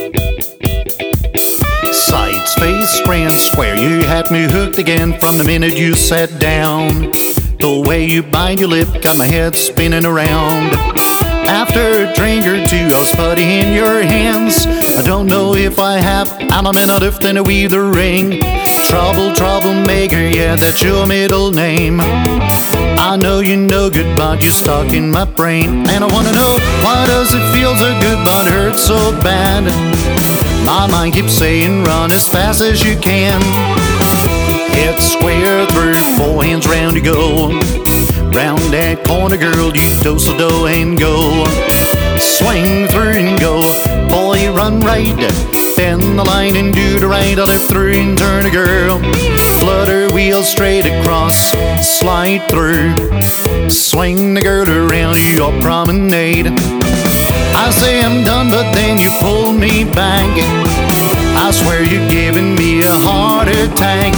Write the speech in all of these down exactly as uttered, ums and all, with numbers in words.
Sights, face, grand, swear you had me hooked again from the minute you sat down. The way you bite your lip got my head spinning around. After a drink or two, I was putty in your hands. I don't know if I have, I'm a minute if then a wee the ring. Trouble, troublemaker, yeah, that's your middle name. I know you know good, but you're stuck in my brain. And I wanna know, why does it feel so good but hurt so bad? My mind keeps saying run as fast as you can. Head square through, four hands round you go. Round that corner, girl, you do-so-do and go. Swing through and go, boy, run right. Bend the line and do the right, left through and turn a girl. Flutter wheel straight across, slide through. Swing the girl around your promenade. I say I'm done, but then you pull me back. I swear you're giving me a heart attack.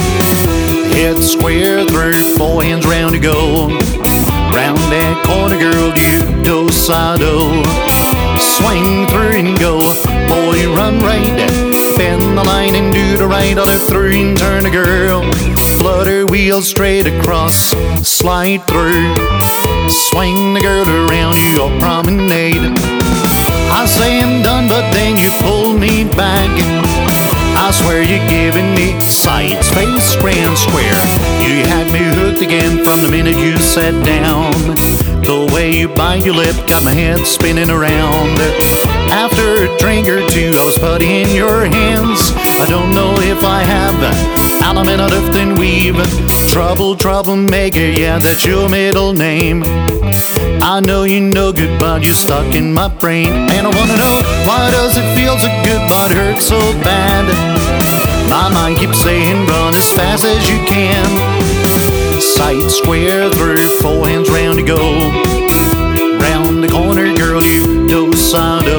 Head square through, four hands round to go. Round that corner, girl, you do-so-do. Swing through and go, boy, run right. Bend the line and do the right, left through and turn a girl. Flutter wheel straight across, slide through. Swing the girl around your promenade. I say I'm done, but then you pull me back. I swear you're giving me sights, face, grand, square. You had me hooked again from the minute you sat down. The way you bite your lip got my head spinning around. After a drink or two, I was putty in your hands. I don't know if I have element of lift and weave. Trouble, troublemaker, yeah, that's your middle name. I know you know good, but you're stuck in my brain. And I wanna know, why does it feel so good but hurt so bad? My mind keeps saying run as fast as you can. Sight square through, four hands round to go. Round the corner, girl, you do-so-do.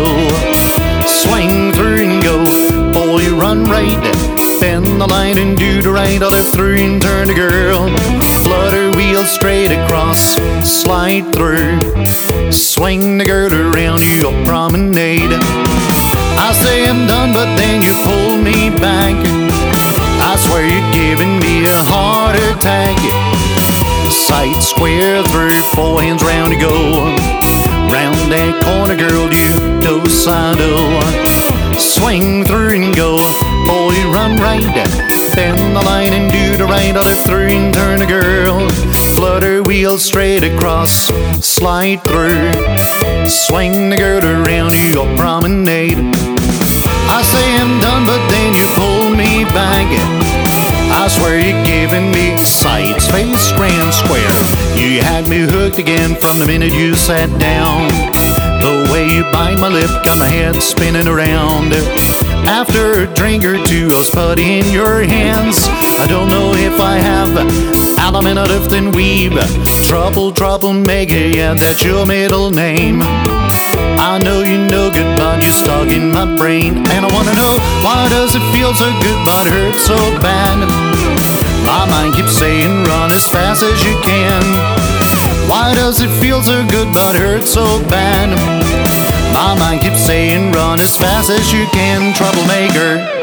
Swing through and go, boy, run right. Bend the line and do the right, left through and turn the girl. Flutter wheel straight across, slide through. Swing the girl around your promenade. I say I'm done, but then you pull me back. I swear you're giving me a heart attack. Sight square through, four hands round to go. Round that corner, girl, you do-so-do. Swing through and go, boy, run right. Bend the line and do the right, left through and turn a girl. Flutter wheel straight across, slide through. Swing the girl around your promenade. I say I'm done, but then you pull me back. I swear you're giving me sights, face, grand, square. You had me hooked again from the minute you sat down. The way you bite my lip got my head spinning around. After a drink or two, I was putty in your hands. I don't know if I have element of lift and weave. Trouble, troublemaker, yeah, that's your middle name. I know you know good, but you're stuck in my brain. And I wanna know, why does it feel so good but hurt so bad? My mind keeps saying run as fast as you can. Why does it feel so good but hurt so bad? My mind keeps saying run as fast as you can, troublemaker.